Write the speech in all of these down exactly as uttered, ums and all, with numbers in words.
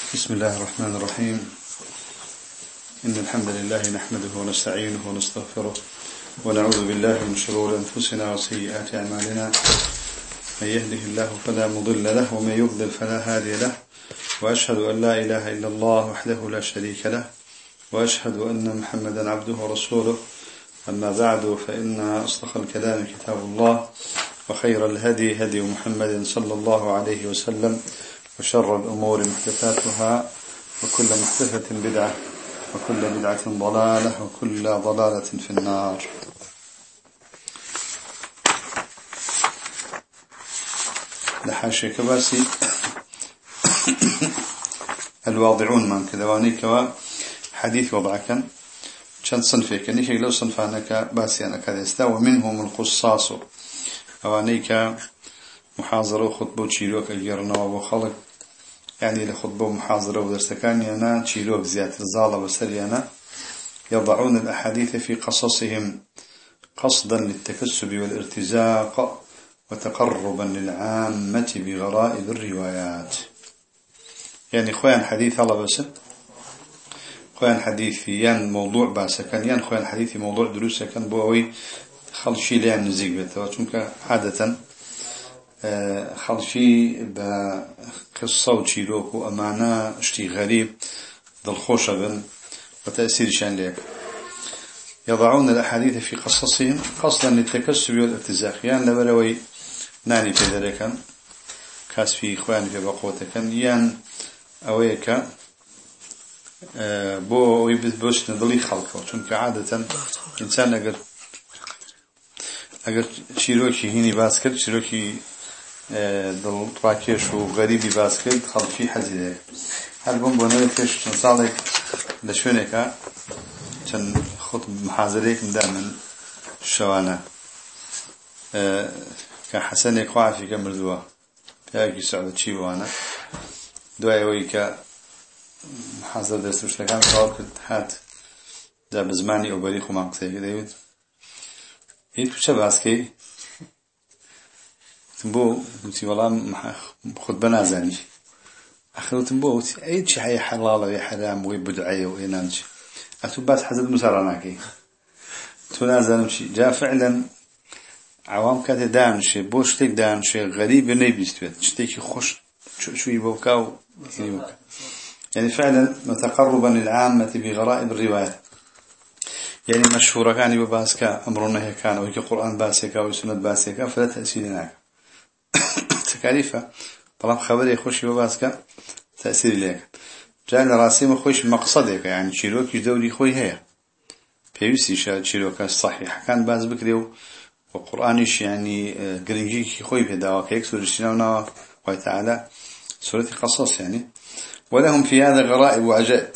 بسم الله الرحمن الرحيم. إن الحمد لله نحمده ونستعينه ونستغفره ونعوذ بالله من شرور أنفسنا وسيئات أعمالنا. من يهده الله فلا مضل له ومن يضلل فلا هادي له، وأشهد أن لا إله إلا الله وحده لا شريك له، وأشهد أن محمدا عبده ورسوله. أما بعد، فإن أصدق الكلام كتاب الله، وخير الهدي هدي محمد صلى الله عليه وسلم، وشر الأمور محدثاتها، وكل محدثة بدعة، وكل بدعة ضلالة، وكل ضلالة في النار. لحاشي كباسي الواضعون من كذوانيك وحديث وضعك شان صنفك نيشي لو صنفانك باسي أنا كذا يستا، ومنهم القصاص أوانيك محاضرة وخطبة تشيلوك أجرنا وخلق، يعني لخطبة محاضرة ودرسكان يانا تشيلوك زيادة الزالة وسريانا، يضعون الأحاديث في قصصهم قصدا للتكسب والارتزاق وتقربا للعامة بغرائب الروايات. يعني خوان حديث الله بس خوان حديث يان موضوع باسا كان يان خوان حديث موضوع دروسا كان بووي خلشي ليان نزيق بيته، وشونك عادة خلشي بقصة وشيلوك وأمانة اشتي غريب ذو الخوشة بن وتأثير شان ليك. يضعون الأحاديث في قصصهم قصدا للتكسب والارتزاق، يعني لبلوي ناني في ذلك كاس في إخواني في بقوتك يان أويك بو ويبث نضلي خلقه، چونك عادة إنسان أقر أقر شيروكي هيني باسكت شيروكي دل راكيش وغريبي باسكت خلفي حزيده. هل بون بونوي فيش نصالك لشونك كان خطب محاضريك دائما الشوانا كحسن يقع في كمردوه ياكي سعودة شي وانا دواي ويك محاضر درس وش لكان صار كنت هات دا بزماني أو بريخ وما قصي كده يود يد كل باسكي تنبو قلتي والله خد بنازاني أخذ تنبو قلتي أي شيء حي حلال ويا حرام ويبدعي وينانش أتو بس حسد مسارناكي تنازل شيء جاء فعلا عوام كات دان شيء بوش تك دان شيء غريب نبيستوت شتيك خوش شو شو يبوكاو يبوكا، يعني فعلا متقربا للعامة بغرائب الروايات. يعني مشهورة كان يباسكا أمرنا كان ويك القرآن باسكا وسنة باسكا فلا تأثير هناك تكاليفة طالما خبري يخش يباسكا تأثير لك جاء لراسيم خوش مقصدك، يعني شيروك يدوري خوي هي بيوسي شاد شيروك الصحيح كان باز بكريو وقرآنش يعني قرنجي خوي بهداوك يكسر الشناونا وتعالى سورة قصص يعني. ولهم في هذا غرائب وعجائب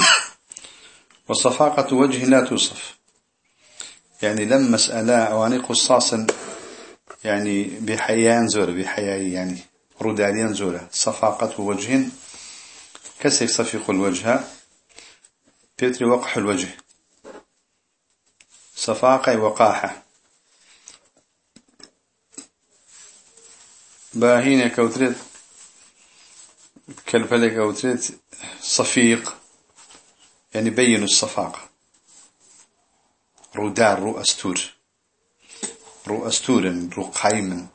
وصفاقة وجه لا توصف، يعني لم مسألة أواني قصاصا يعني بحيان زورة بحياي يعني رداليان زورة. صفاقة وجه كسر صفيق الوجه بيتري وقح الوجه، صفاقة وقاحة باهين كوتريت كالفلك كوتريت صفيق، يعني بين الصفاقة. رودار رو أستور رو أستورا رو قايما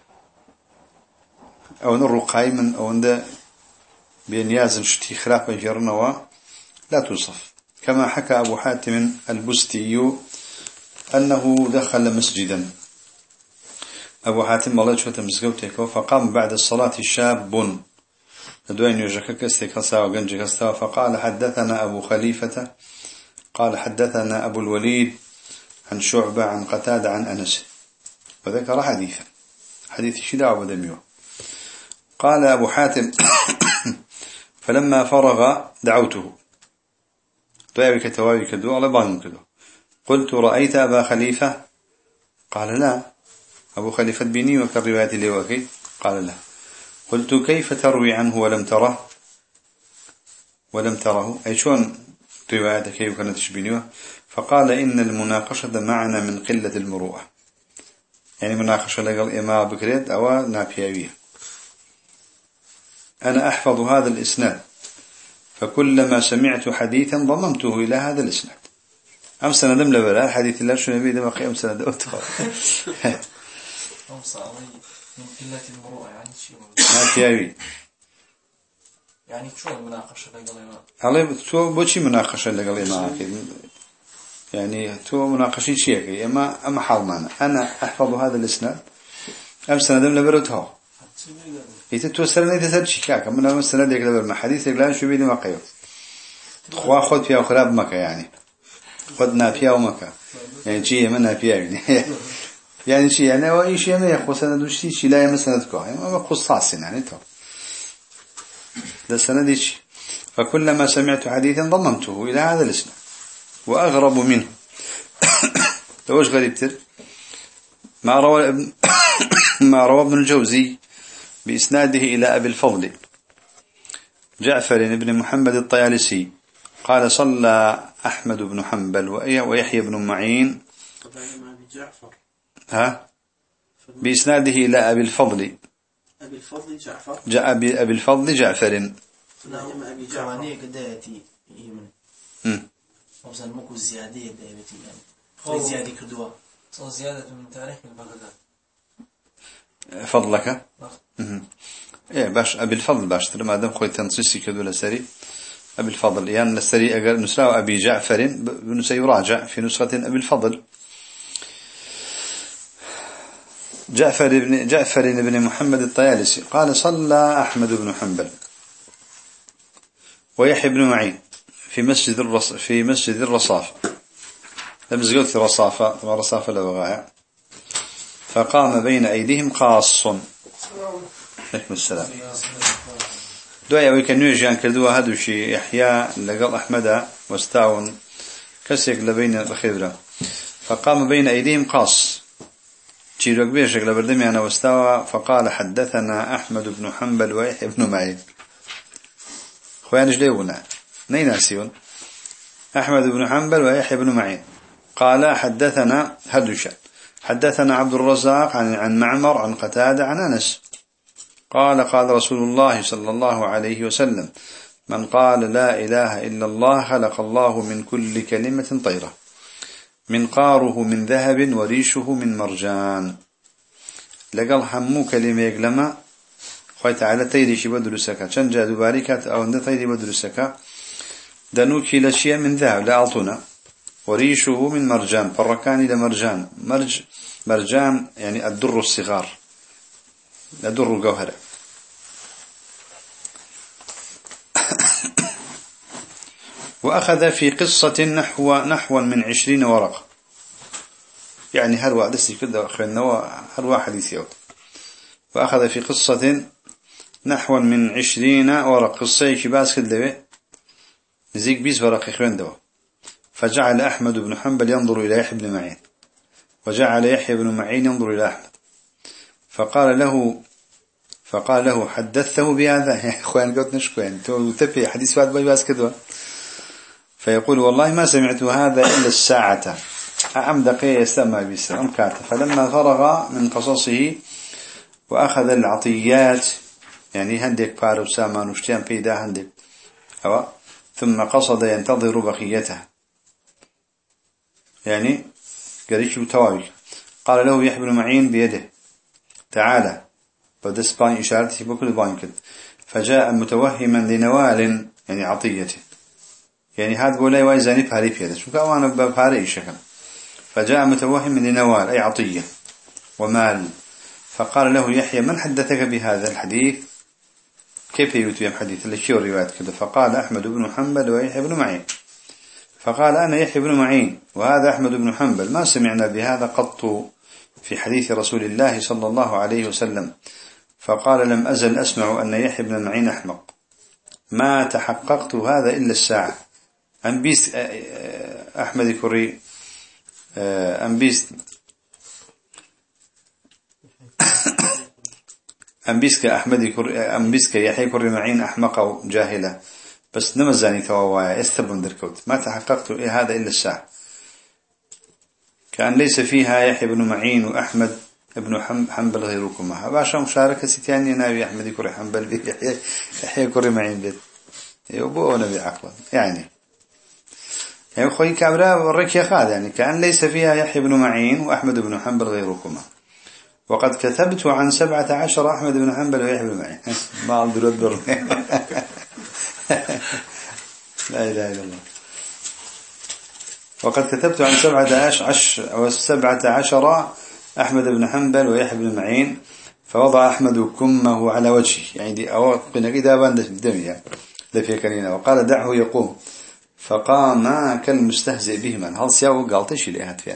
أو نرو قايما أو ندا بينيازن شتي خرافة جرنوا لا توصف. كما حكى أبو حاتم البستي أنه دخل مسجدا. أبو حاتم الله يشوت مسجوتك فقام بعد الصلاة شاب دوين يجكك استيقظا وقنجك استوى فقال حدثنا أبو خليفة قال حدثنا أبو الوليد عن شعبة عن قتادة عن أنس، وذكر حديثا حديث شداع ودميو. قال أبو حاتم فلما فرغ دعوته طيبك توابك الدعاء لبعضهم كده قلت رأيت أبا خليفة؟ قال لا. أبو خليفة بني وكالرواية ليوكي؟ قال لا. قلت كيف تروي عنه ولم تره ولم تره أي شون رواية كيف كانت تشبينيه؟ فقال إن المناقشة معنا من قلة المروءة، يعني مناقشة لقل إمام بكريت أو نابيوية. أنا أحفظ هذا الإسناد فكلما سمعت حديثا ضممته إلى هذا الإسناد. أم سندم لبلا حديث الله شو نبي دم أخي أم سند أوتها. أم صاري من قلة المروءة يعني شيء. ما فيها يعني شو المناقشة اللي قلنا؟ عليه تو بوشي مناقشة اللي قلنا معك. يعني تو مناقشين شيء أما أما حال معنا أنا أحفظ هذا الإسناد أم سندم لبرتها. إذا تو سنة تسد شكاك من أم سند يقلب ما حديث يقلان شو بيدي ما قيو. خوا خد فيها وخراب مكة يعني. خدنا فيها ومكة. يعني شيء منها فيها يعني. يعني شيء يعني أي شيء ما يخص سند وشيء شيء لا يمسند كه يعني ما خصاص يعني تو. ده سند شيء. فكلما سمعت حديثا ضممته إلى هذا الإسناد. وأغرب منه. توش غريب تر. ما روى ابن ما روى ابن الجوزي بإسناده إلى أبي الفضل جعفر بن محمد الطيالسي قال صلى أحمد بن حنبل ويحيى بن معين ها بإسناده إلى أبي الفضل أبي الفضل جعفر جاء أبي أبي الفضل جعفر لا يما أبي جعفر كدايتي يمن هم وصل مكو زيادة دايتي يعني زيادة كدوا زيادة من تاريخ البغداد فضلك إيه باش أبي الفضل باش ترى ما دام خوي تنصيصي كذا لسري أبي الفضل يعني لسري أجر نسرة أبي جعفر بنسيراجع في نسخة أبي الفضل جعفر بن جعفر بن محمد الطيالسي قال صلى أحمد بن حنبل ويحيى بن معين في مسجد الرص في مسجد الرصافة لمس قلت الرصافة ثم الرصافة لوغاية فقام بين أيديهم قاص عليكم السلام دعاء ويكنوا يجان كردوا هذا شيء يحيى لقل أحمد واستعون كسيك لبين الخبرة فقام بين أيديهم قاص تيروك بيشك لبردمي أنا واستوى فقال حدثنا أحمد بن حنبل ويحيى بن معين خوان جليونا نيناسيون أحمد بن حنبل ويحيى بن معين قال حدثنا هدوشا حدثنا عبد الرزاق عن عن معمر عن قتادة عن أنس قال قال رسول الله صلى الله عليه وسلم من قال لا إله إلا الله خلق الله من كل كلمة طيرة منقاره من ذهب وريشه من مرجان لقل همو كلمة يقلما خوي تعالى تيريشي بدرسك شنجا دباركات أو أن تيري بدرسك دنوكي لشيء من ذهب لا أعطونا وريشه من مرجان فركان إلى مرجان مرج مرجان يعني الدر الصغار الدر الجوهرة وأخذ في قصة نحو نحو من عشرين ورقة يعني هر واحد دسي كده أخذنا هر واحد حديث يوم وأخذ في قصة نحو من عشرين ورقة قصة شباس كده زيك بيز ورقة إخوان دوا فجعل أحمد بن حنبل ينظر إلى يحيى بن معين وجعل يحيى بن معين ينظر إلى أحمد فقال له فقال له حدثته بهذا يا إخوان قلت نشكو يعني تبي حديث واحد بيباس كده فيقول والله ما سمعت هذا إلا الساعة أعم دقيقة يستمع بيسر كاتب فلما فرغ من قصصه وأخذ العطيات يعني هندك بارو سامان وشتيان بيدا هندك أو ثم قصد ينتظر بقيته يعني قريش بتواوي قال له يحيى بن معين بيده تعالى بدس بان إشارته بكل بانكت فجاء متوهما لنوال يعني عطيته يعني هذا بولاي وايزاني بهاري فيها شو كأوانا بهاري شكل فجاء متوهم لنوال أي عطية ومال فقال له يحيى من حدثك بهذا الحديث كيف يتبع حديث اللي شو روايات كذا فقال أحمد بن حنبل ويحيى بن معين فقال أنا يحيى بن معين وهذا أحمد بن حنبل ما سمعنا بهذا قط في حديث رسول الله صلى الله عليه وسلم فقال لم أزل أسمع أن يحيى بن معين أحمق ما تحققت هذا إلا الساعة أنبيس أحمد كري أنبيس أنبيسك أحمد كري أنبيسك يحيى كري معين أحمق أو جاهلة بس نمزاني تواوايا استبن دركوت ما تحققت هذا إلا الساعة كان ليس فيها يحيى بن معين وأحمد ابن حنبل غيركما باشا مشاركة ستاني ناوي أحمد كري حنبل يحيى كري معين بيت يبو نبي عقلا يعني يعني خوي كابرا والركية خاذ يعني كأن ليس فيها يحيى بن معين وأحمد بن حنبل غيركما. وقد كتبت عن سبعة عشر أحمد بن حنبل ويحيى بن معين ما عم درد لا إله إلا الله. وقد كتبت عن سبعة عشر أو سبعة عشر أحمد بن حنبل ويحيى بن معين فوضع أحمد كمه على وجهه يعني دي أو قلنا كده باندش الدم يعني لفي كنينة وقال دعه يقوم فقام كالمستهزئ بهما هل سياو قالتش لأهد فيها.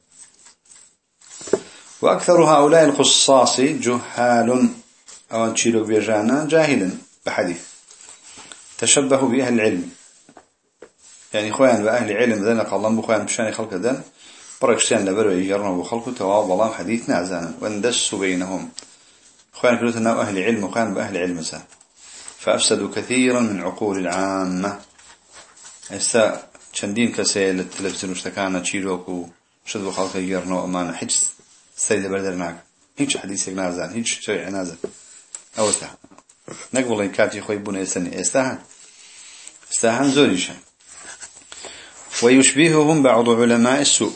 وأكثر هؤلاء الخصاص جهال أو تشيلوا بيجانا جاهلا بحديث تشبهوا بأهل العلم يعني خوان بأهل علم ذلك الله بخوان بشان خلق ذن بركشان لبروا يجرنا بخلقه تواب الله حديث نعزانا واندسوا بينهم خوان كلوت أنه أهل علم وخوان بأهل علم سا فأفسدوا كثيرا من عقول العامة. استا چندين كسيل التلفزيون اشتكانا تشيلوكو شدوا خلق يجرنا وأمانا حج سيد بردرناك هيك حديثك نازل هيك شيء نازل أو استا نقبل إن كاتي خوي بنا يستني استاهن استاهن زوريشا. ويشبههم بعض علماء السوء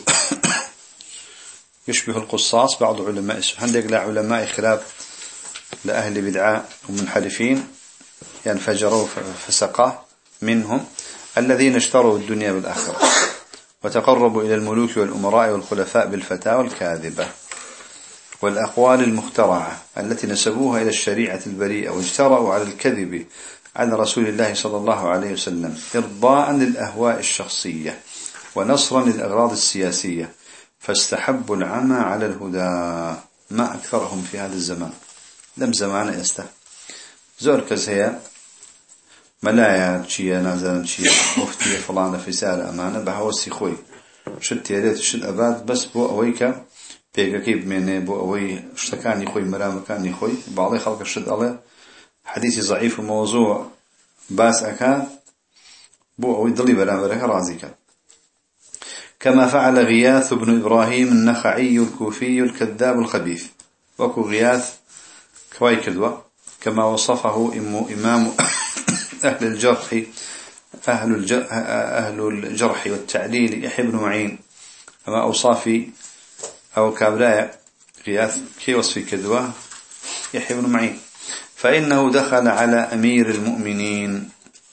يشبه القصاص بعض علماء السوء عندك لا علماء خلاف لأهل بدعاء ومنحرفين ينفجروا فسقة منهم الذين اشتروا الدنيا بالآخرة وتقربوا إلى الملوك والأمراء والخلفاء بالفتاوى الكاذبة والأقوال المخترعة التي نسبوها إلى الشريعة البريئة واجترأوا على الكذب عن رسول الله صلى الله عليه وسلم إرضاء للأهواء الشخصية ونصرا للأغراض السياسية فاستحبوا العمى على الهدى ما أكثرهم في هذا الزمان. لم زمان يسته زوركز هي ملايا شيء نازل شيء مفتي فلان في سارة أمانة بهوسي خوي شد تيريت شد أباد بس بو أويك بيجاكيب مني بو أوي اشتكاني خوي مرام كاني خوي بعضي خلق الشد الله حديثي ضعيف وموضوع باس أكاد بو أوي ضلي بلا برك رازيك. كما فعل غياث بن إبراهيم النخعي الكوفي الكذاب الخبيث وكو غياث كواي كدوة كما وصفه إمام أهل الجرح أهل الجرح, أهل الجرح والتعديل يحيى بن معين أما أوصافي أو كابراء غياث كي وصفي كدوة يحيى بن معين فإنه دخل على أمير المؤمنين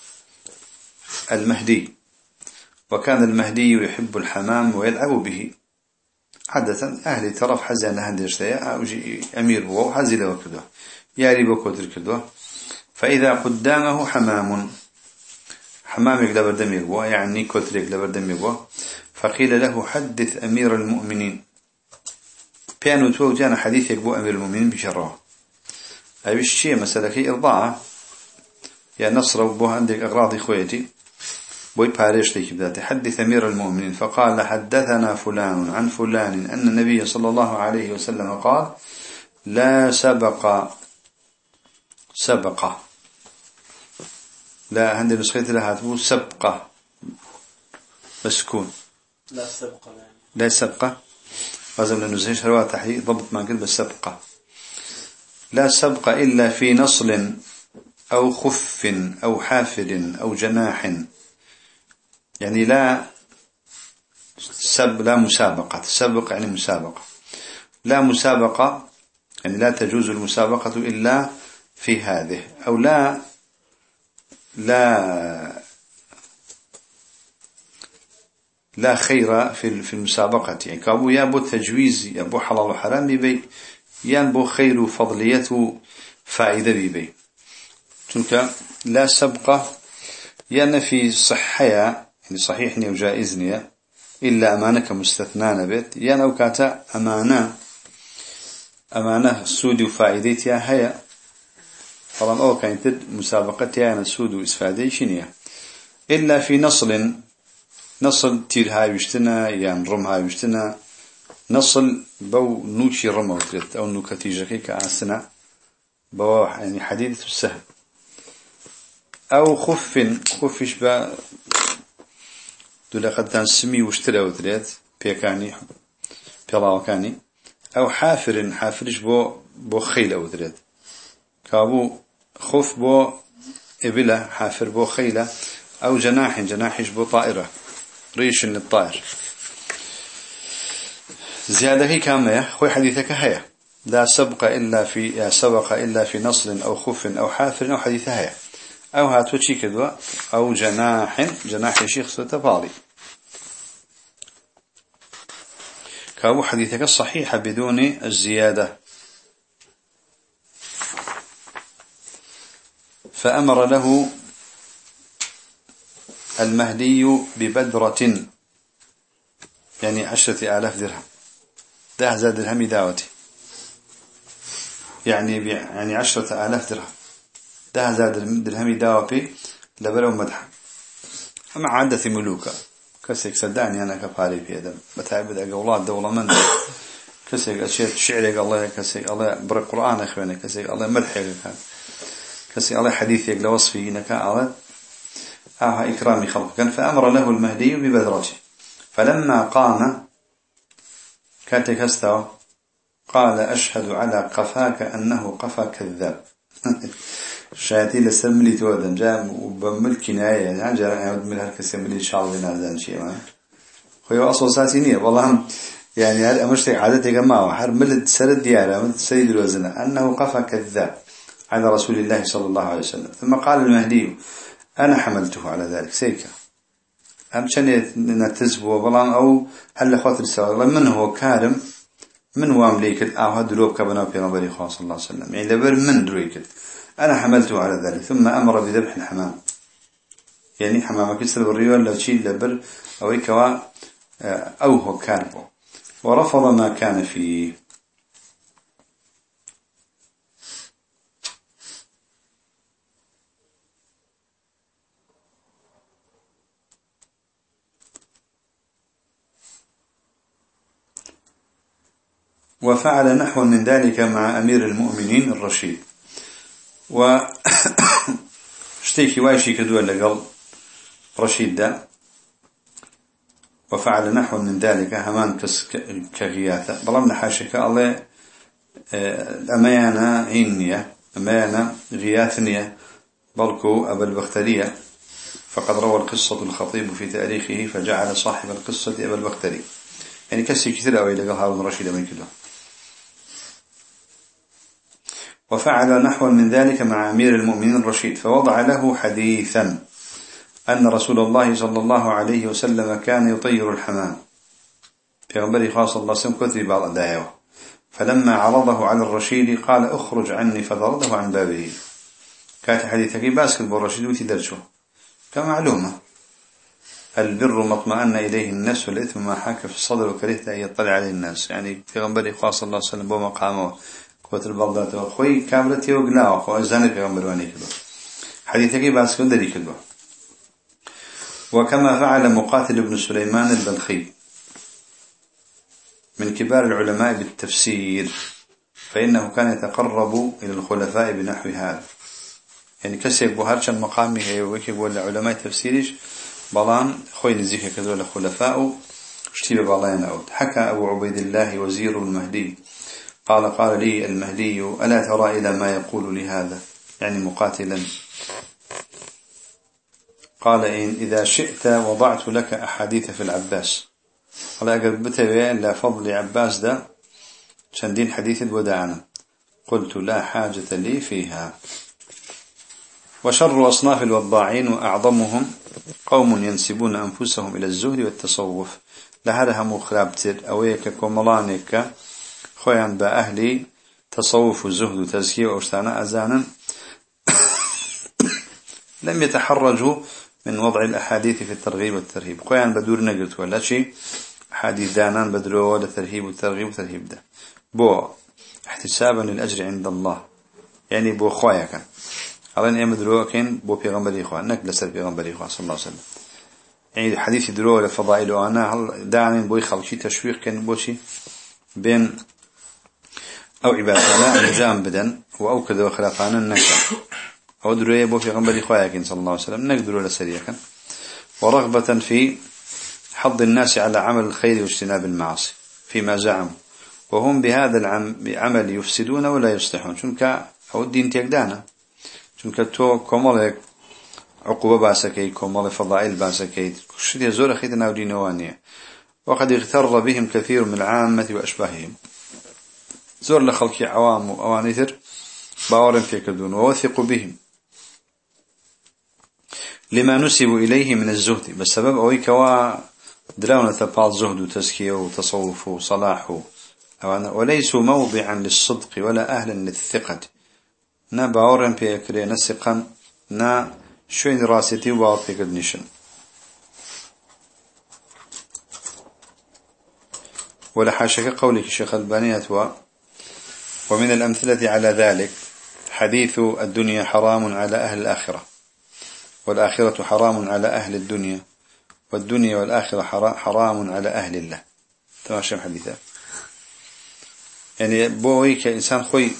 المهدي وكان المهدي يحب الحمام ويلعب به عادة أهل طرف حزن هندرشتيا أمير هو حزل وكذا ياري بكودر كذا فإذا قدامه حمام حمام يقلب دمي هو يعني كتر يقلب دمي هو فقيل له حدث أمير المؤمنين بيانو تو جانا حديث يقبو أمير المؤمنين بشره أي بالشيء مسألة كي إرضاعة يا نصر وبوها عندك أغراض إخوتي بوي باريش ليك بذاته حدث أمير المؤمنين فقال حدثنا فلان عن فلان أن النبي صلى الله عليه وسلم قال لا سبق سبق لا عندي نسخة لها تقول سبقة مسكون لا سبق لا سبقة لازم ننزهش هروا تحديد ضبط ما قلت بالسبقة لا سبق إلا في نصل أو خف أو حافل أو جناح يعني لا سب لا مسابقة سبق يعني مسابقة لا مسابقة يعني لا تجوز المسابقة إلا في هذه أو لا لا لا خير في في المسابقة يعني كابو يابو تجويز يابو حلال وحرام بيبي يابو خير وفضليته فائدة بيبي تلك لا سبقة يعني في صحية يعني صحيحني وجائزني إلا أمانة مستثنان بيت يعني أو كاتا أمانة أمانة سود وفائدتها هي طبعا أو كانت مسابقتها يعني سود وإسفادي شنية إلا في نصل نصل تير هاي وشتنا يعني رم هاي وشتنا نصل بو نوشي رمى وتريد أو نوكتيجة كأسنا بو يعني حديث السهل أو خف خفش با دولا قد تنسمي واشترى وتريد بيكاني بيلاوكاني أو حافر حافرش بو بو خيل وتريد كابو خف بو إبلة حافر بو خيلة أو جناح جناحش بو طائرة ريش للطائر زيادة هي كامية خوي حديثك هيا لا سبق إلا في سبق إلا في نصر أو خف أو حافر أو حديث هيا أو هاتوشي كدوا أو جناح جناح شيخ ستفاضي كابو حديثك الصحيح بدون الزيادة. فأمر له المهدي ببدرة يعني عشرة آلاف درهم ده زاد درهم داوتي يعني يعني عشرة آلاف درهم ده زاد درهم داوتي لبلو مدح أما عادة ملوكة كسيك صدقني أنا كفاري في هذا بتعبد أقولات دولة من كسيك أشياء شعرك الله كسيك الله برا القرآن أخواني كسيك الله مدحك كان كسيك الله حديثك لوصفي إنك على آه إكرام خلق كان. فأمر له المهدي ببدرته فلما قام كاتك استوى قال أشهد على قفاك أنه قفا كذاب شاتي لسملي تودن جاء وبملك نهاية يعني جاء يعود من هالك سملي إن شاء الله نازل شيء ما هو أصل ساسينية والله يعني هذا مشترك عادتي جماعة حر ملد سرد ديارة ملد سيد الوزنة أنه قفا كذاب على رسول الله صلى الله عليه وسلم. ثم قال المهدي أنا حملته على ذلك سيكا أم شنيت نتزبو والله أو هل خاطر سوا من هو كارم من هو أمليك أو هدلوب كبنا في نظري خاص صلى الله عليه وسلم يعني لبر من درويك أنا حملته على ذلك. ثم أمر بذبح الحمام يعني حمامة كسر بالريول لو تشيل لبر أو يكوا أو هو كاربو ورفض ما كان فيه. وفعل نحو من ذلك مع أمير المؤمنين الرشيد و اشتيكي وايشي كدول لقل رشيد دا وفعل نحو من ذلك همان كغياثة بلامنا حاشك الله أميانا هينية أميانا غياثنية بلكو أبا البخترية فقد روى القصة الخطيب في تاريخه فجعل صاحب القصة أبا البختري يعني كسي كثير أوي لقل هارون رشيد من كده. وفعل نحو من ذلك مع أمير المؤمنين الرشيد فوضع له حديثا أن رسول الله صلى الله عليه وسلم كان يطير الحمام في غنبري خاص الله سلم كثري بعض الدعوة فلما عرضه على الرشيد قال اخرج عني فضرده عن بابه. كانت حديثك باسكت بالرشيد وتدرشه كمعلومة البر ما اطمأن إليه الناس والإثم ما حاك في الصدر وكرهت أن يطلع عليه الناس يعني في غنبري خاص الله سلم بمقامه قوة البغضات وخوي كاملتي وقناوة خوي زانك غنبرواني كدو حديثك باسكت دلي كدو. وكما فعل مقاتل بن سليمان البلخي من كبار العلماء بالتفسير فإنه كان يتقرب إلى الخلفاء بنحو هذا يعني كسيك بهارشا مقامي هي وكيب ولا علماء تفسيرش بلان خوي نزيك كذو الخلفاء اشتيب بالله نعود. حكى أبو عبيد الله وزير المهدي قال قال لي المهدي ألا ترى إلى ما يقول لي هذا يعني مقاتلا قال إن إذا شئت وضعت لك أحاديث في العباس قال أقرب بتبع إلا فضل عباس ده شندين حديث الوداعنا قلت لا حاجة لي فيها. وشر أصناف الوضاعين وأعظمهم قوم ينسبون أنفسهم إلى الزهد والتصوف لهذا هم خرابتر أويك كوملانك خويا بأهلي تصوف وزهد وتزكية وأشتانا أزانا لم يتحرجوا من وضع الأحاديث في الترغيب والترهيب خويا بدور نقلت ولا شيء حديث دانان بدروا ولا ترهيب والترغيب والترهيب ده بو احتسابا للأجر عند الله يعني بو خويا كان أظن أيام دروا كان بو بيغمبري خويا نقل سر بيغمبري خويا صلى الله عليه وسلم يعني حديث دروا لفضائل وأنا هل دعني بو يخلق شيء تشويق كان بو شيء بين أو عبادة نجام بدن وأو كذا وخلافانا النكا أو دروية بو في غنبري خواياكين صلى الله عليه وسلم نقدروا لسريكا ورغبة في حض الناس على عمل الخير واجتناب المعاصي فيما زعموا وهم بهذا العمل يفسدون ولا يصلحون شنك أو الدين تيقدانا شنك تو كمالك عقوبة باسكي كمال فضائل باسكي شدي زور أخيت ناودي نوانية وقد اغتر بهم كثير من العامة وأشباههم زور لخلق عوام وأوانيثر باورن في كدون ووثقوا بهم لما نسبوا إليه من الزهد بسبب أوي كوا دراونة تبال زهد وتزكية وتصوف وصلاح وليسوا موضعا للصدق ولا أهلا للثقة نا باورن في كري نسقا نا شوين راستي وباور في كدنيشن ولا حاشك قولك الشيخ الباني ومن الأمثلة على ذلك حديث الدنيا حرام على أهل الآخرة والآخرة حرام على أهل الدنيا والدنيا والآخرة حرام على أهل الله تماشى حديثا يعني بوي كإنسان خوي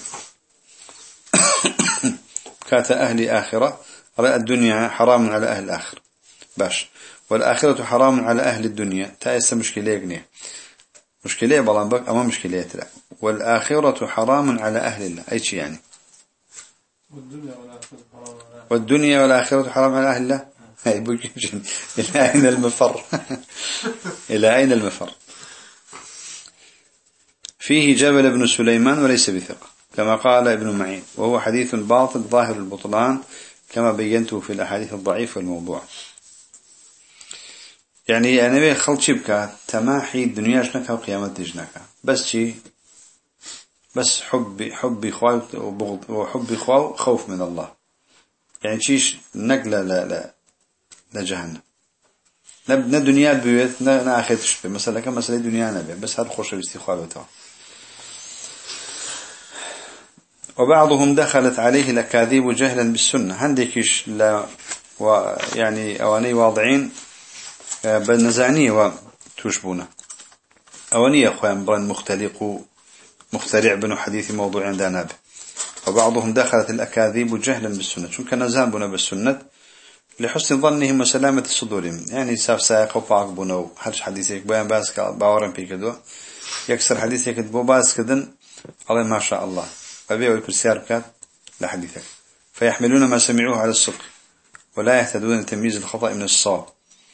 كات أهل آخرة على الدنيا حرام على أهل الآخرة باش والآخرة حرام على أهل الدنيا تأسى مشكلة جنيه مشكلة بلان بك أما مشكلة لا والآخرة حرام على أهل الله أي شيء يعني والدنيا والآخرة حرام على والدنيا والآخرة حرام على أهل الله هاي بوجين إلى أين المفر إلى أين المفر فيه جبل ابن سليمان وليس بثقة كما قال ابن معين وهو حديث باطل ظاهر البطلان كما بينته في الأحاديث الضعيفة والموضوع يعني أنا بي خلط شبكة تماحي الدنيا جنكها وقيامة جنكها بس شي بس حبي حبي خواو وبغض وحبي خواو خوف من الله يعني شيش نقلة لا لا لجهنم نبنا دنيا بيوت نا آخر تشبه مثلا كم مثلا دنيا نبي بس هذا خوش باستخوابه بتاعه وبعضهم دخلت عليه الأكاذيب جهلا بالسنة هندكش لا ويعني أواني واضعين بالنزانية وتشبونه أواني أخوان بران مختلق مخترع بنو حديث موضوع عندنا به وبعضهم دخلت الأكاذيب جهلا بالسنة شو كان زانبنا بالسنة لحسن ظنهم وسلامة صدورهم يعني ساف سايق وفاق بنو هرش حديثيك بيان باسك باورن في كدو يكسر حديثيك بو باس كدن الله ما شاء الله فبيعوا الكرسيار بكات لحديثك فيحملون ما سمعوه على الصدق ولا يهتدون تمييز الخطأ من الصواب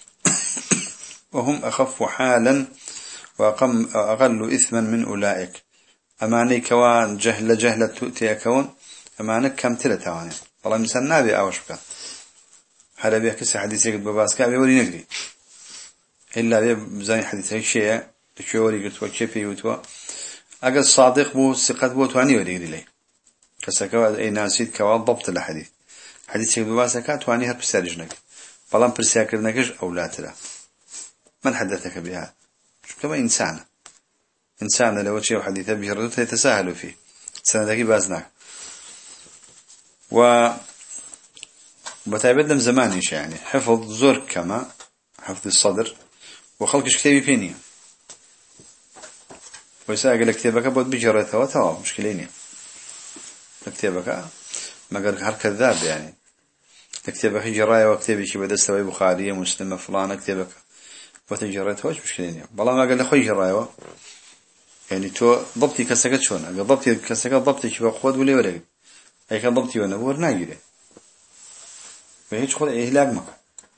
وهم أخف حالا وأقل إثما من أولئك أماني كوان جهل جهلة تؤتي كون أمانك كم تلتواني والله مثل نابي أوش بكات هذا بيحكي حديثيك بباسك أبي ولي نقري إلا بزاني حديثيك شيء تشوري قلت وكيفي وتوا أقل صادق بو ثقة بو تواني ولي يقري لي كسكوا أي ناسيد كوا ضبط الحديث حديثيك بباسك تواني هرب سارجنك فلان برساكر نكش أو لا ترى من حدثك بها شو كما إنسان إنسان لو شيء حديثه بيردته يتساهل فيه سندك بازناك و بتعبدنا زمانيش يعني حفظ زور كما حفظ الصدر وخلقش كتابي بيني ويسأل كتابك بود بجرته وتوا مشكلين كتابك ما قال هر كذاب يعني كتابك جرايه وكتابي شي بدا سوي بخاري مسلم فلان كتابك وتجرته وش مشكلين والله ما قال اخوي جرايه يعني تو ضبطي كسكت شلون قال ضبطي كسكت ضبطي شي بخود ولا ولا اي كان ضبطي وانا ورنا يجري فهيش خل إهلاك مك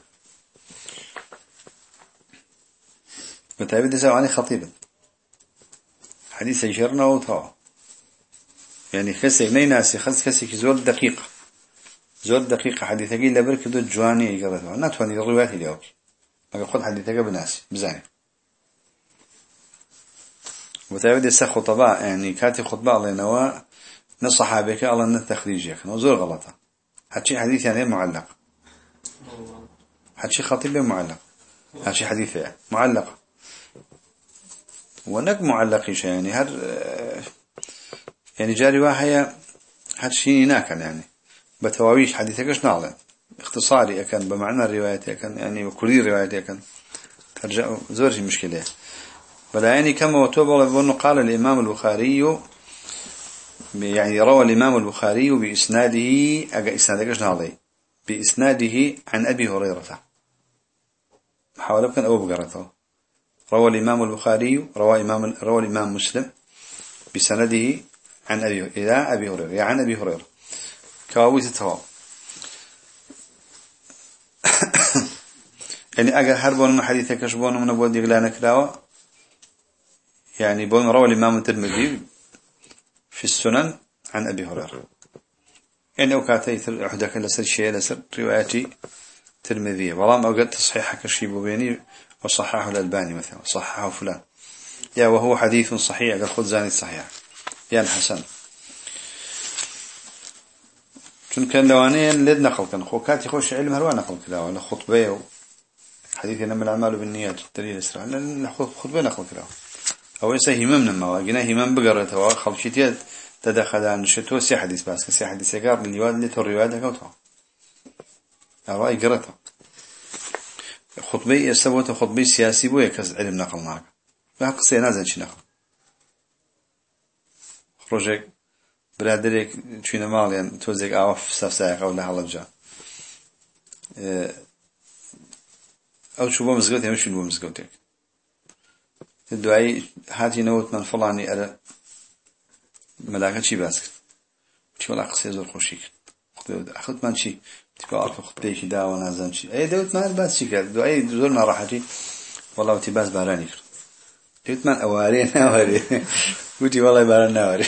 بتعبد يسوي عني خطيبا حديث يشرنا وطاع يعني خسي ني ناسي خس خسي زور دقيقة زور دقيقة حديثك إلا بركض جواني يقرأ ناتواني الروايات اللي أوكي ما خد حديثك بناسي بزاني بتعبد يسوي خطباء يعني كاتي خطباء الله نوا نصحابك الله نتخريجك نزور غلطة هاتشي حديث يعني معلق هاتشي خطيب معلق هاتشي حديث يعني معلق ونك معلقيش يعني هر يعني جاري واحد هاتشي ناكل يعني بتواويش حديثكش نعلم اختصاري أكن بمعنى الرواية أكن يعني وكل رواية أكن ترجع زوري مشكلة بلا يعني كما وتوب قال الإمام البخاري يعني روى الإمام البخاري بإسناده أجا إسنادكش نعلي بإسناده عن أبي هريرة حاول كان أبو بقرته روى الإمام البخاري روى إمام روى الإمام مسلم بسنده عن أبي إلى أبي هريرة يعني عن أبي هريرة كاويت التواب يعني أجر هربون من حديث كشبون من أبو ديغلان كراوة يعني بون روى الإمام الترمذي في السنن عن أبي هريرة يعني أوكاتي أحدك لسر شيء لسر روايتي ترمذية والله أوجدت تصحيح كشيب بيني وصححه الألباني مثلا صححه فلان يا وهو حديث صحيح قال خذ زاني صحيح يعني حسن شن كان لوانين لد نقل كان خوكاتي خوش علم هروان نقل كلا ولا خطبة حديث إنما الأعمال بالنيات الدليل إسراء لا خطبة نقل كلا أو إنسى همم نما وجنا همم بقرته وخلشيتيات تدخل عن شتو سي حديث بس كسي حديث يقار الرواية اللي تو الرواية كوتها أرأي قرته خطبة يستوت خطبة سياسي بويا كز علم نقل معك فقصي نازل شي نقل خرجك برادرك شينا ماليا توزيك أعرف سافسايق أو لها لجا أو شو بمزقوت يا مش شو بمزقوتك الدعاء هاتي نوت من فلاني أرى ملاكة شي باسكت شو ولا قصي زور خوشيك أخذت من شي تبقى أعرف خطبه شي دا ونازل شي أي دوت ما الباس شي كاد دعاء زورنا راحتي والله وتباس باراني كرت دوت من أواري نواري قلتي والله باران نواري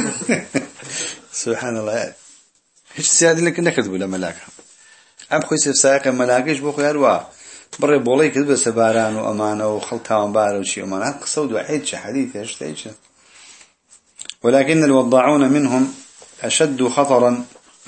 سبحان الله هيش سيادة لك إنك تقول ملاكة أم خويس السائق ملاكش بو خيار وا بري بولي كذب سباران وأمانة وخلطان بار وشي أمانة قصود وحيد شي حديث إيش تيجي ولكن الوضاعون منهم أشد خطرا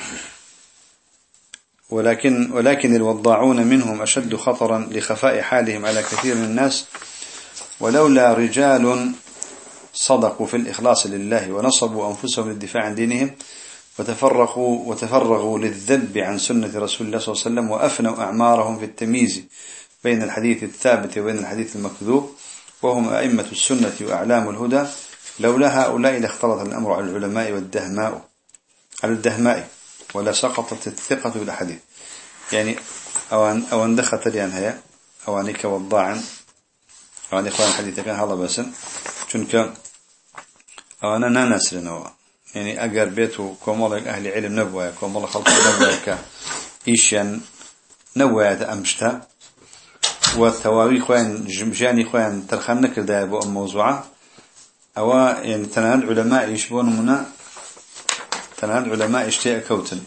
ولكن ولكن الوضاعون منهم أشد خطرا لخفاء حالهم على كثير من الناس ولولا رجال صدقوا في الإخلاص لله ونصبوا أنفسهم للدفاع عن دينهم وتفرغوا وتفرغوا للذب عن سنة رسول الله صلى الله عليه وسلم وأفنوا أعمارهم في التمييز بين الحديث الثابت وبين الحديث المكذوب وهم أئمة السنة وأعلام الهدى لولا هؤلاء لاختلط الأمر على العلماء والدهماء على الدهماء ولا سقطت الثقة بالحديث يعني أوان أوان دخلت ليان هيا أوانيك وضاعا أوان إخوان الحديث كان هذا بس چونك أنا نانس لنا يعني أجر بيته كمال أهل علم نبوة كمال خلق نبوة كإيشان نبوة أمشتا والتواوي خوان جمجاني خوان ترخان نكر ده أبو الموضوع أو يعني تنال علماء يشبون منا تنال علماء اشتاء كوتن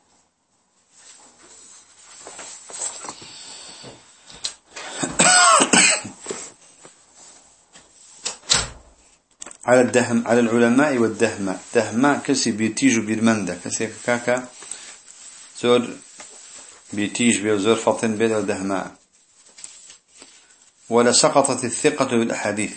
على الدهم على العلماء والدهماء دهماء كسي بيتيج بالمندة كسي كاكا زور بيتيج بيوزور فطن بيد الدهماء ولا سقطت الثقة بالأحاديث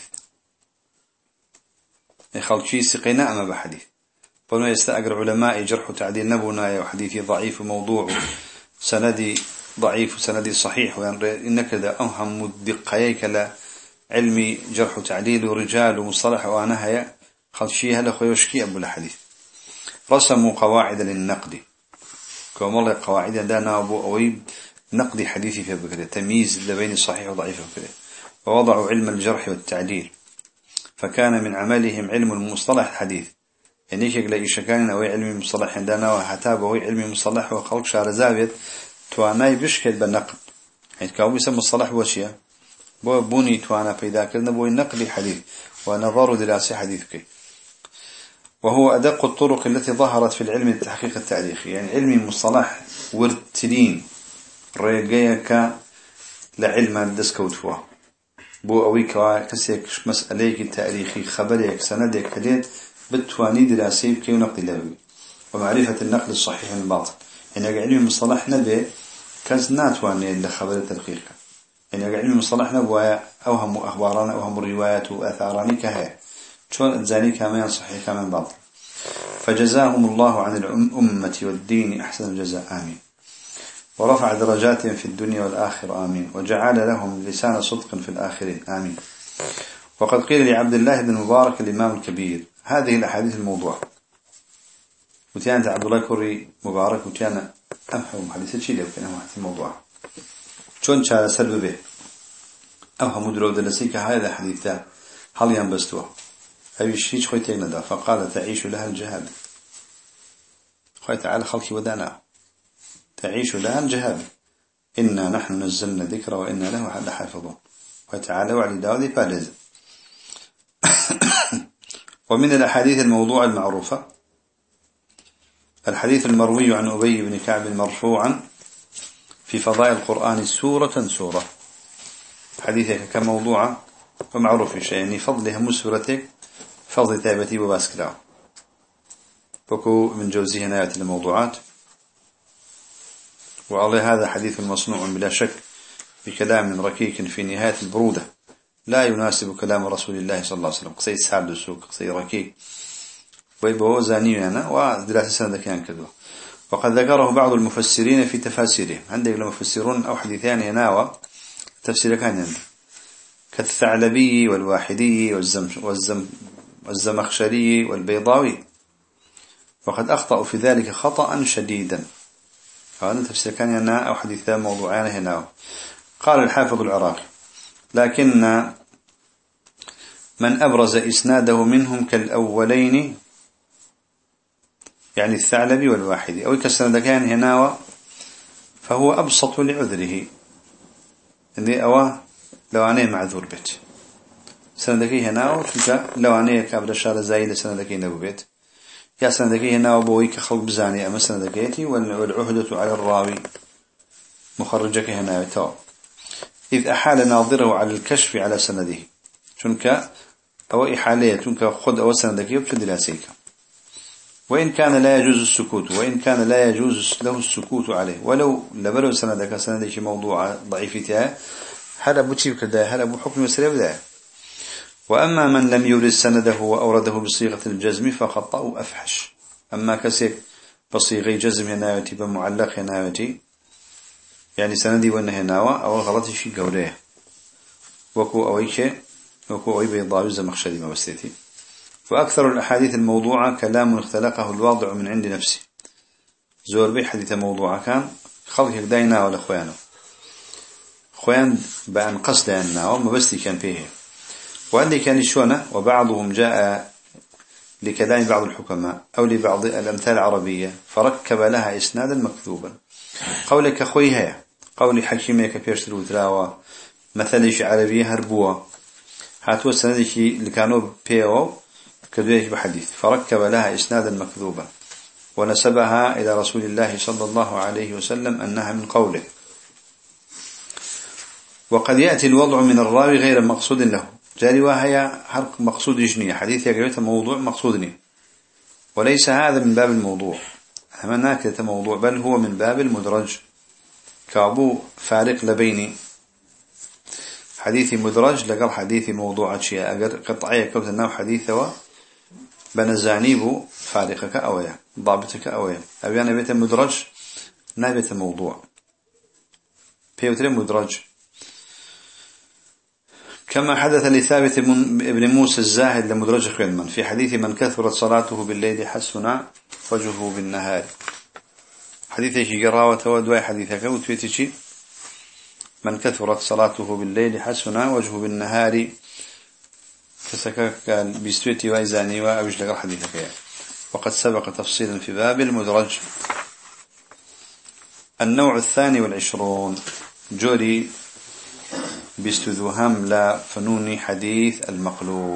يخلشي سقينا أما بحديث قلنا يستأجر علماء جرح تعديل نبونا وحديثي ضعيف وموضوع سندي ضعيف وسندي صحيح وإنك ذا أوهم الدقيك لا علمي جرح وتعديل ورجال ومصطلح وانهايا خلشي هلا خويشكي أبو الحديث رسموا قواعد للنقد كما الله قواعد دانا أبو أويب نقد حديثي في بكرة تمييز بين الصحيح وضعيف بكرة ووضعوا علم الجرح والتعديل فكان من عملهم علم المصطلح الحديث يعني شكل إيشكان أو علم المصطلح عندنا وحتاب أو علم المصطلح وخلق شعر زابط تواناي بشكل بالنقد يعني كاو بيسمى مصطلح وشيا بو بوني توانا پیدا كرنا بو نقل حديث ونظر دراسة حديثك وهو أدق الطرق التي ظهرت في العلم التحقيق التاريخي يعني علم المصطلح ورتلين ريقيك لعلم الدسكوتوا بو أويك كسيك مسأليك تاريخي خبريك سندك حديث بتواني دراسة بكي ونقل لبي ومعرفة النقل الصحيح من الباطل يعني علم المصطلح نبي كزنات واني لخبر التدقيق يعني علم المصطلح نبوة أوهم أخبارنا أوهم الروايات وأثاراني كهي شون الزاني كمان صحيح كمان باطل فجزاهم الله عن الأمة والدين أحسن الجزاء آمين ورفع درجاتهم في الدنيا والآخرة آمين وجعل لهم لسان صدق في الآخرين آمين وقد قيل لعبد الله بن مبارك الإمام الكبير هذه الأحاديث الموضوع وتيانت عبد الله كوري مبارك وتيانا أمحو حديث الشيء لو كان واحد الموضوع شون شال سلب به أفهم درود لسيك هذا حديثا هل ينبستوا أي شيء خويتين لدى فقال تعيش لها الجهاد خويت على خلقي ودانا تعيش لها الجهاد إنا نحن نزلنا الذكر وإنا له لحافظون وتعالى وعلي داودي فالز. ومن الأحاديث الموضوع المعروفة الحديث المروي عن أبي بن كعب مرفوعا في فضائل القرآن سورة سورة، حديثك كموضوع ومعروف شيء يعني فضلها مسورتك فضل تابتي وباسكلاو وكو من جوزيه نهاية الموضوعات. وعلى هذا حديث مصنوع بلا شك بكلام ركيك في نهاية البرودة لا يناسب كلام رسول الله صلى الله عليه وسلم، قصي سعد السوق قصي ركيك ويبهو زاني أنا ودراسة سنة كان كذا. وقد ذكره بعض المفسرين في تفاسيرهم، عندك المفسرون أو حديثان يناوى تفسير كان عندي كالثعلبي والواحدي والزم والزم والزمخشري والبيضاوي، وقد أخطأوا في ذلك خطأ شديدا. هذا تفسير كان ينا أو حديثان موضوعان هنا. قال الحافظ العراقي لكن من أبرز إسناده منهم كالأولين يعني الثعلبي والواحدي أو كالسند كان هنا فهو أبسط لعذره إني أوا لو أنا معذور بيت سندكي هنا وفك لو أنا كابر شار زايد سندكي نبو بيت يا سندكي هنا وبوي كخلق بزاني أما سندكيتي والعهدة على الراوي مخرجك هنا تو إذ أحال ناظره على الكشف على سنده شنك أو إحالية شنك خد أو سندكي وبشد لاسيك، وإن كان لا يجوز السكوت وإن كان لا يجوز له السكوت عليه ولو لبلو سندك سندك موضوع ضعيفتها هل أبو تشيب كده هل أبو حكم يسرب ده. وأما من لم يورد سنده وأورده بصيغة الجزم فخطأ أفحش. أما كسيك بصيغة جزم هناوتي بمعلق هناوتي يعني سندي وأنه هناوة أو غلط شيء قوله وكو أويك وكو أوي بيضاوي زمخشري ما بستيتي. وأكثر الأحاديث الموضوعة كلام اختلقه الواضع من عند نفسه. زور بي حديث موضوعة كان خلقك داينا ولا خوانه خوان بأن قصد أنه وما بستي كان فيه. وأني كان يشونه وبعضهم جاء لكلام بعض الحكماء أو لبعض الأمثال العربية فركب لها إسنادا مكذوبا. قولك خويها قولي حكيميك بيرسل وتراوى مثلش عربية هربوة هاتوا السندك اللي كانوا بيو كذلك بحديث فركب لها إسنادا مكذوبا ونسبها إلى رسول الله صلى الله عليه وسلم أنها من قوله. وقد يأتي الوضع من الراوي غير مقصود له جاري وهي حرق مقصود جنية حديث يقريته موضوع مقصودني وليس هذا من باب الموضوع أما ناكدة موضوع بل هو من باب المدرج كابو فارق لبيني حديثي مدرج لقل حديثي موضوع أشياء أقر قطعية كوت النوع حديثه بنزانيبه فارقك أويا ضابطك أويا أبيانا بيت مدرج نابت موضوع بيوتر مدرج كما حدث لثابت ابن موسى الزاهد لمدرج خيلمن في حديث من كثرت صلاته بالليل حسنا وجهه بالنهار حديثه قراوة ودواء حديثك وتويتشي من كثرت صلاته بالليل حسنا وجهه بالنهار كسكك بيستويتي وإزاني وأوجه لك حديثك يعني. وقد سبق تفصيلا في باب المدرج. النوع الثاني والعشرون جوري بيستذوهم لا فنون حديث المقلوب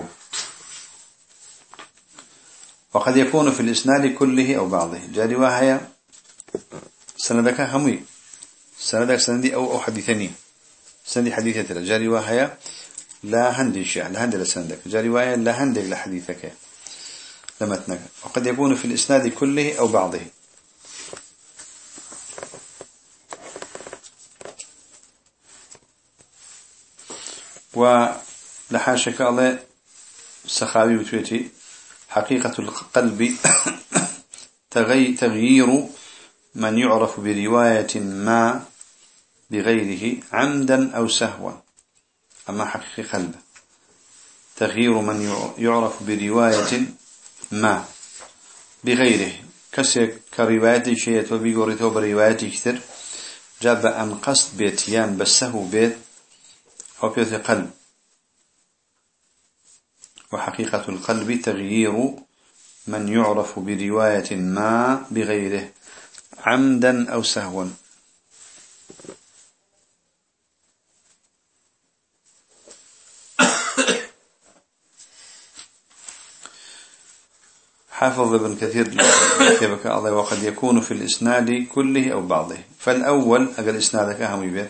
وقد يكون في الإسناد كله أو بعضه جاري وهي سندك همي سندك سندي أو أو حديثني سندي حديثة جاري وهي لا هندي شيء لا هندي لسندك جاري وهي لا هندي لحديثك لمتنك. وقد يكون في الإسناد كله أو بعضه ولحاشك الله سخاوي وتويتي حقيقة القلب تغيير من يعرف برواية ما بغيره عمدا أو سهوا. أما حقيقة قلب تغيير من يعرف برواية ما بغيره كسك كرواية شيء وبيقورته برواية كثير جاب أن قصد بيتيان بسه بيت أو بيت قلب. وحقيقة القلب تغيير من يعرف برواية ما بغيره عمدا أو سهوا. حافظ ابن كثير كيفك الله وقد يكون في الإسناد كله أو بعضه. فالأول أقل إسنادك أهم بيت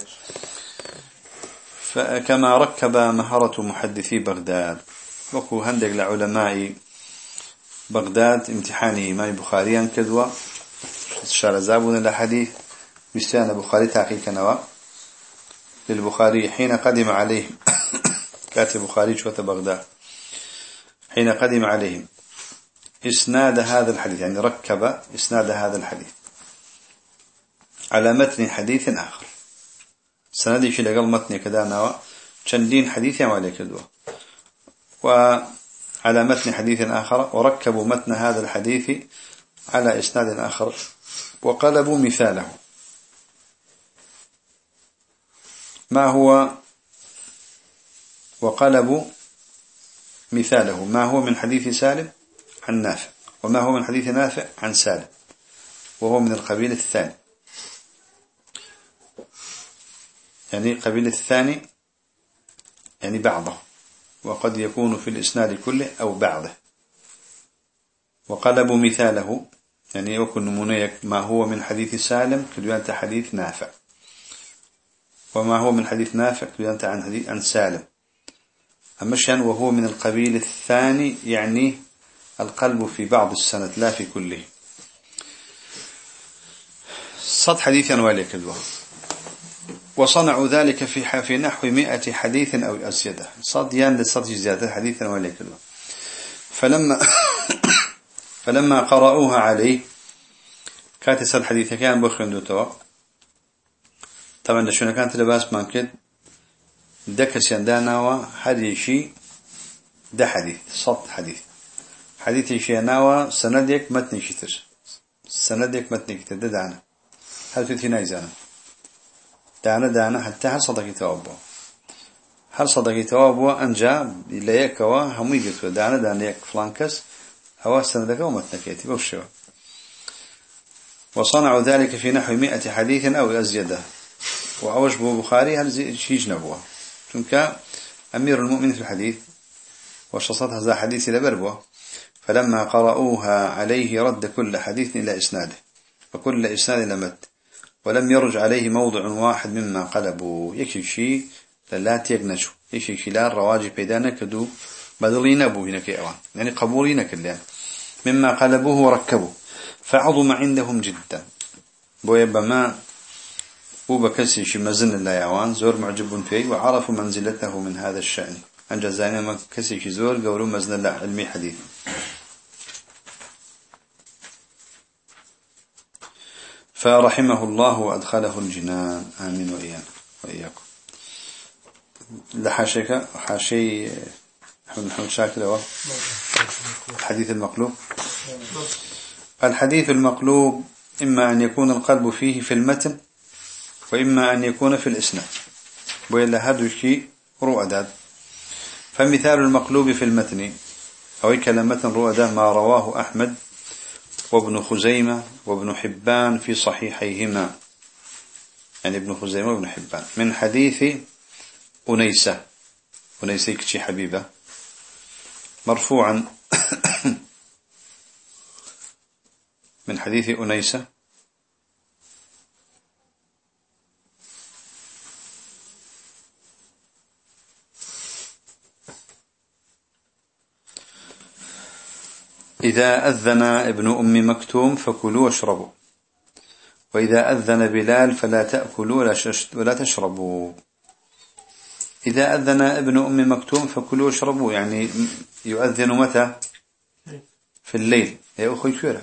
فكما ركب مهارة محدثي بغداد وكو هندق لعلماء بغداد امتحاني ما بخاريا كدوة شارزابون الحديث بستان بخاري تحقيق نوا للبخاري حين قدم عليه كاتب بخاري شوة بغداد حين قدم عليهم إسناد هذا الحديث يعني ركب إسناد هذا الحديث على متن حديث آخر سندي في لقل متن كذا نوا شندين حديث يعمل كدوة وعلى متن حديث آخر وركبوا متن هذا الحديث على إسناد آخر وقلبوا مثاله. ما هو وقلبوا مثاله؟ ما هو من حديث سالم عن نافع، وما هو من حديث نافع عن سالم، وهو من القبيل الثاني، يعني قبيل الثاني يعني بعضه، وقد يكون في الإسناد كله أو بعضه. وقلبوا مثاله يعني يكون نمونيك ما هو من حديث سالم كدوانت حديث نافع، وما هو من حديث نافع كدوانت عن حديث عن سالم. أما شان وهو من القبيل الثاني يعني القلب في بعض السند لا في كله. صد حديث أنوالي كدوه وصنعوا ذلك في في نحو مئة حديث أو أزيادة. صد يان لصد زيادة حديث أنوالي كدوه. فلما فلما قرأوها عليه كاتس الحديث كان بخندو توا طبعا لشونا كانت لباس ممكن دكس يندانا وهذه شيء ده حديث صد حديث حديث شيء ناوى سندك متن كتير سندك متن كتير ده دعنا هل تثني زانا دعنا دعنا حتى هل صدقي توابه هل صدقي توابه أنجا ليك وهم يجتوا دعنا دعنا ليك فلانكس هو سندك ومتن كتير بوشوا. وصنعوا ذلك في نحو مئة حديث أو أزيده. وأوجبه بخاري هل شيء جنبوه تنك أمير المؤمن في الحديث وشصت هذا حديث لبربوه. فلما قرأوها عليه رد كل حديث إلى إسناده وكل إسناد لمد ولم يرج عليه موضع واحد مما قلبوا. يكشي شيء لا تيغنشوا يكشي خلال رواجي بيدانا كدو بدلين أبوه هناك أوان يعني قبولين كلهم مما قلبوه وركبوا فعظم عندهم جدا بويبا ما وبكسي شي مزن الله يعوان زور معجب فيه وعرفوا منزلته من هذا الشأن أنجزاني ما كسي شي زور قولوا مزن الله علمي حديث. فرحمه الله وأدخله الجنان آمين وإيانا وإياكم. لحاشيك حاشي محمد شاكر الحديث المقلوب. الحديث المقلوب إما أن يكون القلب فيه في المتن وإما أن يكون في الإسناد وإلا هذا شيء رؤداد. فمثال المقلوب في المتن أو كلمة رؤداد ما رواه أحمد وابن خزيمة وابن حبان في صحيحيهما يعني ابن خزيمة وابن حبان من حديث أنيسة أنيسة كشي حبيبة مرفوعا من حديث أنيسة إذا أذن ابن أم مكتوم فكلوا واشربوا وإذا أذن بلال فلا تأكلوا ولا تشربوا. إذا أذن ابن أم مكتوم فكلوا واشربوا يعني يؤذن متى؟ في الليل يا أخي كورة.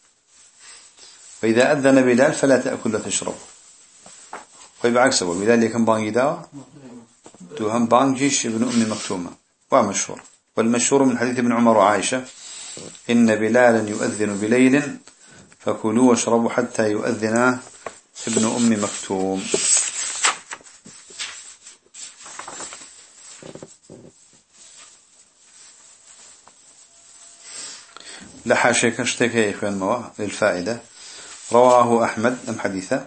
وإذا أذن بلال فلا تأكل ولا تشرب. طيب عكسه بلال كان بانجي داوا توهم بانجيش ابن أم مكتومة ومشهور. والمشهور من حديث ابن عمر وعائشة إن بلالا يؤذن بليل فكلوا واشربوا حتى يؤذن ابن أم مكتوم. لحاشيك اشتكى يا إخوان موا للفائدة. رواه أحمد أم حديثة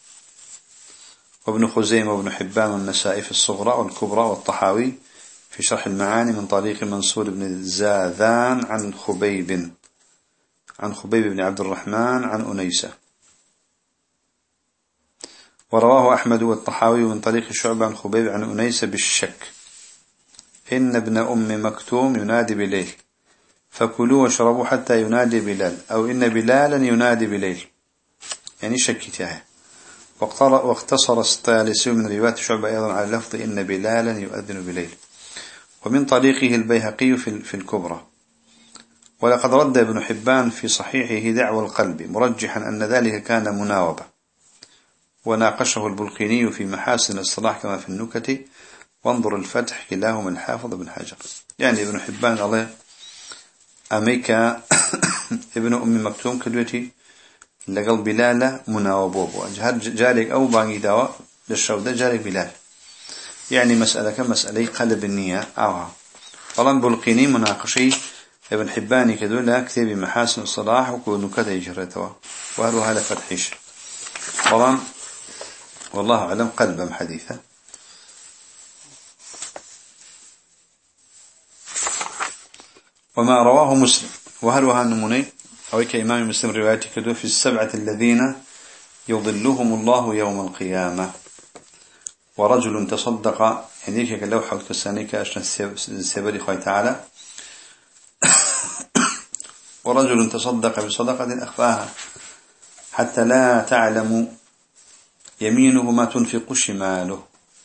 وابن خزيمة وابن حبان والنسائي في الصغرى والكبرى والطحاوي في شرح المعاني من طريق منصور بن زاذان عن خبيب عن خبيب بن عبد الرحمن عن أنيسة. ورواه أحمد والطحاوي من طريق شعبة عن خبيب عن أنيسة بالشك: إن ابن أم مكتوم ينادي بليل فكلوا واشربوا حتى ينادي بلال، أو إن بلالا ينادي بليل، يعني شكتها. واقتصر الطيالسي من رواية شعبة أيضا على لفظ إن بلالا يؤذن بليل. ومن طريقه البيهقي في الكبرى. ولقد رد ابن حبان في صحيحه دعوى القلب مرجحا أن ذلك كان مناوبة، وناقشه البلقيني في محاسن الصلاح كما في النكت، وانظر الفتح كلاهما الحافظ بن حجر. يعني ابن حبان الله أميكا ابن أم مكتوم كدوتي لقل بلال مناوبوب جارك أو باقي دواء للشودة جارك بلال، يعني مسألة كمسألة قلب النية أوها. طالما بلقيني مناقشي ابن حباني كدولا كتاب محاسن الصلاح وكونكت يجرتها، وهل هذا فتحيش طالما والله أعلم قلبا حديثا. وما رواه مسلم، وهل وها النموني أو كإمام مسلم روايته كدو في السبعة الذين يظلهم الله يوم القيامة. ورجل تصدق، يعني كاللوحة والتسانيك أشنا السبري خوي تعالى ورجل تصدق بصدقة أخفاها حتى لا تعلم يمينه ما تنفق شماله،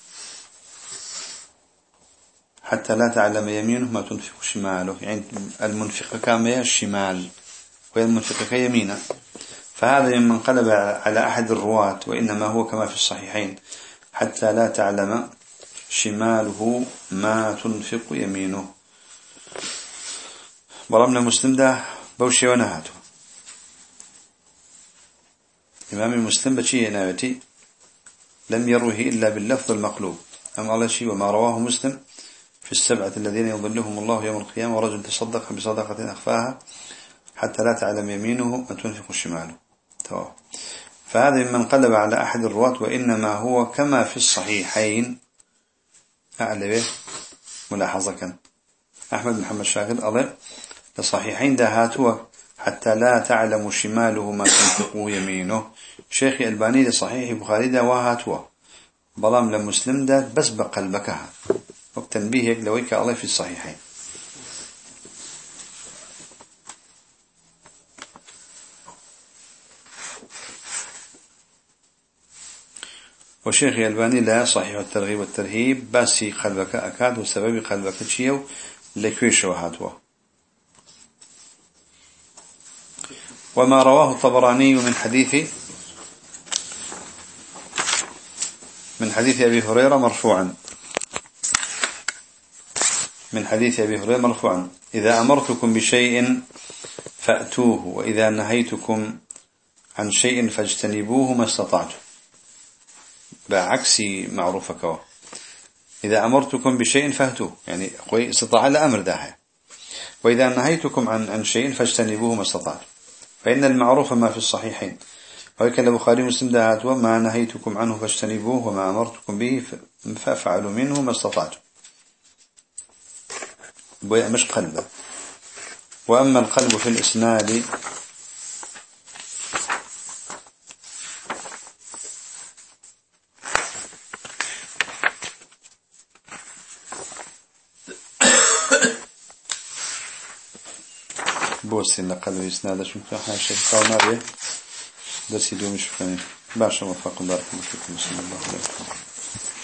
حتى لا تعلم يمينه ما تنفق شماله، يعني المنفق كما الشمال والمنفق كيمينه. فهذا ممن قلب على أحد الرواة، وإنما هو كما في الصحيحين حتى لا تعلم شماله ما تنفق يمينه. برمنا مسلم ده بوشي ونهاته. إمام المسلم بشي ناوتي لم يروه إلا باللفظ المقلوب. أم الله شيء وما رواه مسلم في السبعة الذين يظلهم الله يوم القيامة ورجل تصدق بصدقة أخفاها حتى لا تعلم يمينه ما تنفق شماله. فهذا من قلب على أحد الرواة، وإنما هو كما في الصحيحين. أعلى به ملاحظة كان أحمد محمد شاكر الله الصحيحين دهاتوا حتى لا تعلم شماله ما تنفق يمينه. شيخ الباني لصحيح بخاري ده وهاتوا بلام لمسلم ده بس بقلبكها وتنبيهك لويك الله في الصحيحين. وشيخ الباني لا صحيح الترغيب والترهيب باسي قلبك أكاد وسبب قلبك تشيو لكويش وهاتوا. وما رواه الطبراني من حديث من حديث أبي هريرة مرفوعا من حديث أبي هريرة مرفوعا إذا أمرتكم بشيء فأتوه وإذا نهيتكم عن شيء فاجتنبوه ما استطعتم، بعكس معروفك. إذا أمرتكم بشيء فأتوه يعني استطاع الأمر داها، وإذا نهيتكم عن عن شيء فاجتنبوه ما استطعتم، فإن المعروف ما في الصحيحين. وكان البخاري مسلم دهات وما نهيتكم عنه فاجتنبوه وما أمرتكم به فافعلوا منه ما استطعتم، مش قلبه. وأما القلب في الإسناد بوسي لقلب الإسناد شو احنا شيء قاونا به درسي دوم شفاني باشا وفاق بارك الله فيكم. بسم الله عليكم.